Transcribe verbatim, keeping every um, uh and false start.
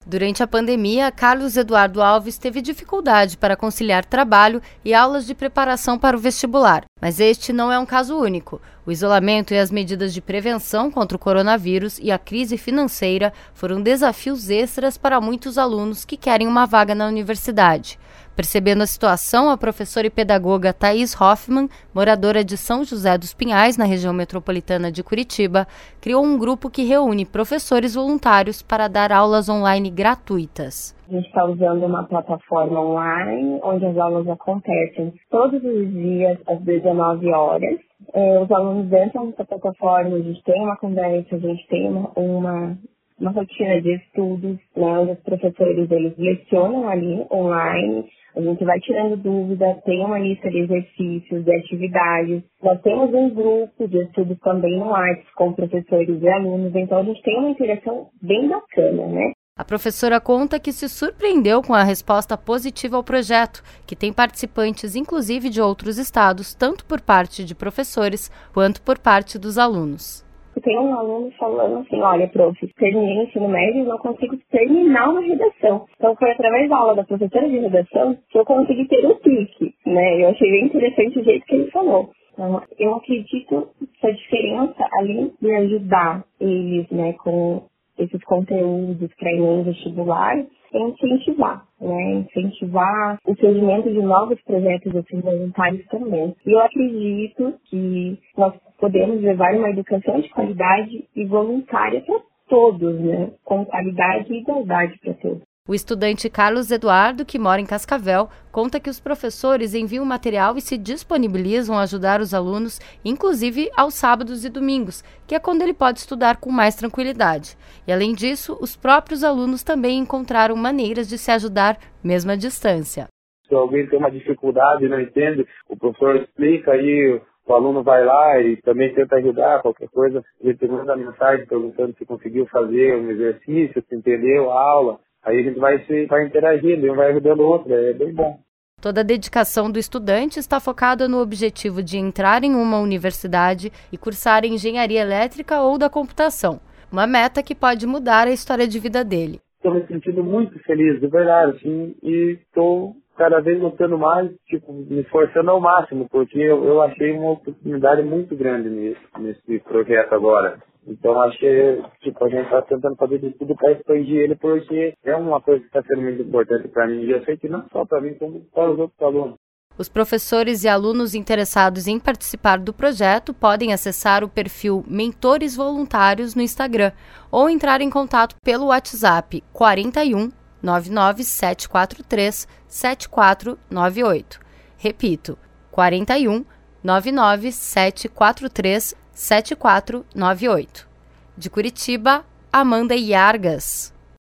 Durante a pandemia, Carlos Eduardo Alves teve dificuldade para conciliar trabalho e aulas de preparação para o vestibular. Mas este não é um caso único. O isolamento e as medidas de prevenção contra o coronavírus e a crise financeira foram desafios extras para muitos alunos que querem uma vaga na universidade. Percebendo a situação, a professora e pedagoga Thaís Hoffmann, moradora de São José dos Pinhais, na região metropolitana de Curitiba, criou um grupo que reúne professores voluntários para dar aulas online gratuitas. A gente está usando uma plataforma online, onde as aulas acontecem todos os dias, às dezenove horas. É, os alunos entram nessa plataforma, a gente tem uma conversa, a gente tem uma, uma, uma rotina de estudos, né, onde os professores eles lecionam ali online. A gente vai tirando dúvidas, tem uma lista de exercícios, de atividades. Nós temos um grupo de estudos também no Whats com professores e alunos, então a gente tem uma interação bem bacana, né? A professora conta que se surpreendeu com a resposta positiva ao projeto, que tem participantes inclusive de outros estados, tanto por parte de professores quanto por parte dos alunos. Tem um aluno falando assim, olha, prof, terminei o ensino médio e não consigo terminar uma redação. Então foi através da aula da professora de redação que eu consegui ter um clique, né? Eu achei bem interessante o jeito que ele falou. Então, eu acredito que a diferença, além de ajudar eles, né, com esses conteúdos para Enem vestibular, é incentivar, né? Incentivar o surgimento de novos projetos assim, voluntários também. E eu acredito que nós podemos levar uma educação de qualidade e voluntária para todos, né? Com qualidade e igualdade para todos. O estudante Carlos Eduardo, que mora em Cascavel, conta que os professores enviam material e se disponibilizam a ajudar os alunos, inclusive aos sábados e domingos, que é quando ele pode estudar com mais tranquilidade. E, além disso, os próprios alunos também encontraram maneiras de se ajudar, mesmo à distância. Se alguém tem uma dificuldade e não entende, o professor explica aí, o aluno vai lá e também tenta ajudar, qualquer coisa, ele manda mensagem perguntando se conseguiu fazer um exercício, se entendeu a aula. Aí a gente vai, se, vai interagindo, um vai ajudando o outro, é bem bom. Toda a dedicação do estudante está focada no objetivo de entrar em uma universidade e cursar engenharia elétrica ou da computação. Uma meta que pode mudar a história de vida dele. Estou me sentindo muito feliz, de verdade, assim, e estou cada vez lutando mais, tipo, me esforçando ao máximo, porque eu, eu achei uma oportunidade muito grande nesse, nesse projeto agora. Então, acho que tipo, a gente está tentando fazer de tudo para expandir ele, porque é uma coisa que está sendo muito importante para mim. E eu sei que não só para mim, como para os outros alunos. Os professores e alunos interessados em participar do projeto podem acessar o perfil Mentores Voluntários no Instagram ou entrar em contato pelo WhatsApp quarenta e um, nove nove sete quatro três, sete quatro nove oito. Repito, quarenta e um, nove nove sete quatro três, sete quatro nove oito. De Curitiba, Amanda Iargas.